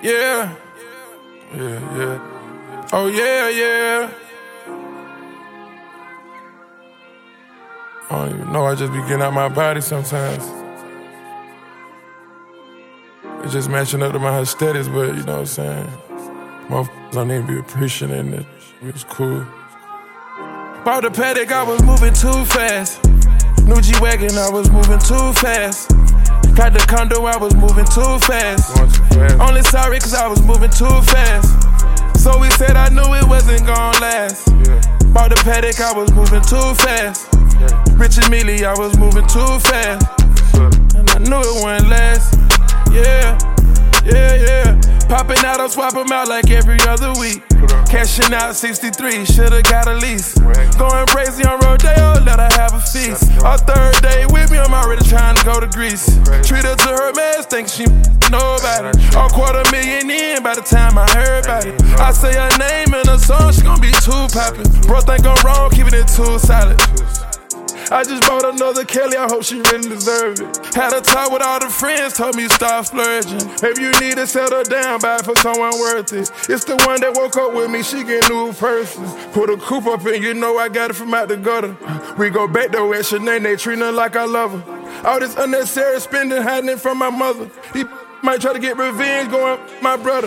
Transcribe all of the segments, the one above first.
Yeah. Yeah, yeah. Oh, yeah, yeah. I don't even know, I just be getting out my body sometimes. It's just matching up to my aesthetics, but you know what I'm saying? Motherfuckers don't even be appreciating it. It was cool. Bought the Patek, I was moving too fast. New G-Wagon, I was moving too fast. Got the condo, I was moving too fast. Going too fast. Only sorry cause I was moving too fast. So we said I knew it wasn't gon' last. Yeah. Bought the Patek, I was moving too fast. Yeah. Rich and Mealy, I was moving too fast. And I knew it wouldn't last. Yeah, yeah, yeah. Popping out, I'll swap them out like every other week. Cashing out 63, shoulda got a lease. Going crazy on Rodeo, let her have a feast. Our third day with me, I'm already trying to go to Greece. Treat her to her mess, think she know about it. $250,000 in by the time I heard about it. I say her name in a song, she gon' be too poppin'. Bro, think I'm wrong, keeping it too solid. I just bought another Kelly, I hope she really deserve it. Had a talk with all the friends, told me stop splurging. Maybe you need to settle down, buy it for someone worth it. It's the one that woke up with me, she get new person. Put a coupe up in, you know I got it from out the gutter. We go back though at Sinead, they treat her like I love her. All this unnecessary spending, hiding it from my mother. He might try to get revenge, going my brother.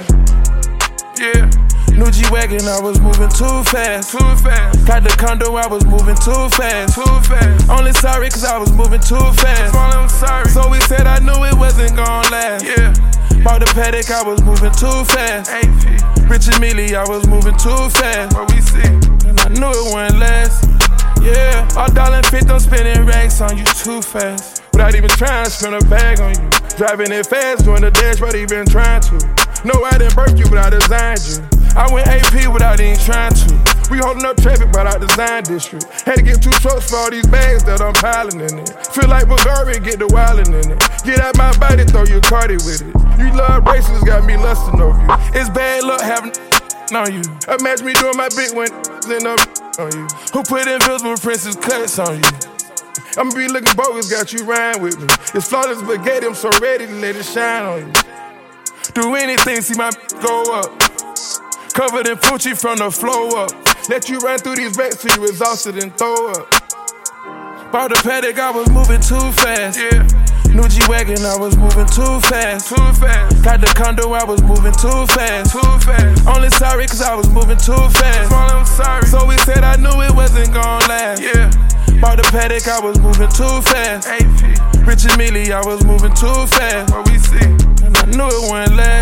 Yeah. New G-Wagon, I was moving too fast. Too fast. Got the condo, I was moving too fast. Too fast. Only sorry cause I was moving too fast. I'm sorry. So we said I knew it wasn't gon' last. Yeah. Bought the Patek, I was moving too fast. AP. Rich and Mealy, I was moving too fast. What we see. And I knew it wouldn't last. Yeah. $1.50, I'm spending racks on you too fast. Without even trying to spend a bag on you. Driving it fast, doing the dash, but even trying to. No, I didn't birth you, but I designed you. I went AP without even trying to. We holding up traffic by our design district. Had to get 2 trucks for all these bags that I'm piling in it. Feel like Bulgaria, get the wildin' in it. Get out my body, throw your Cardi with it. You love bracelets, got me lustin' over you. It's bad luck having on you. Imagine me doing my big one end up on you. Who put invisible princess cuts on you? I'ma be looking bogus, got you riding with me. It's flawless spaghetti, I'm so ready to let it shine on you. Do anything, see my go up. Covered in Fucci from the flow up. Let you run through these racks till you exhausted and throw up. Bought the Patek, I was moving too fast. Yeah. New G-Wagon, I was moving too fast. Too fast. Got the condo, I was moving too fast. Too fast. Only sorry cause I was moving too fast. I'm sorry. So we said I knew it wasn't gon' last. Yeah. Bought the Patek, I was moving too fast. AP. Rich and Mealy, I was moving too fast. What we see. And I knew it wouldn't last.